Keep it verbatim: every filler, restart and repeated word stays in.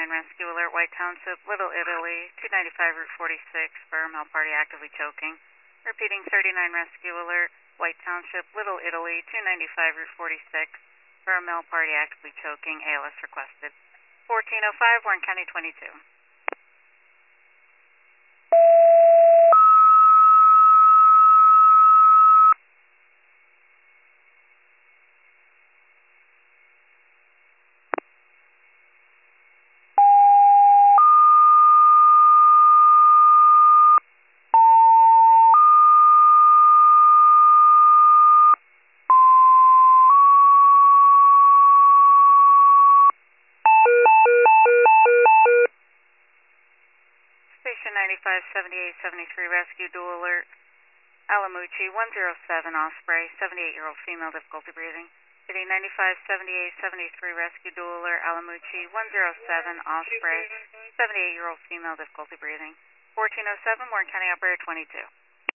thirty-nine Rescue Alert, White Township, Little Italy, two ninety-five Route forty-six, for male party actively choking. Repeating, thirty-nine Rescue Alert, White Township, Little Italy, two ninety-five Route forty-six, for a male party actively choking, A L S requested. fourteen oh five, Warren County twenty-two. Station ninety-five seventy-eight seventy-three Rescue Dual Alert, Alamucci, one oh seven Osprey, seventy-eight-year-old female, difficulty breathing. Hitting ninety-five seventy-eight seventy-three Rescue Dual Alert, Alamucci, one oh seven Osprey, seventy-eight-year-old female, difficulty breathing. fourteen oh seven, Warren County Operator twenty-two.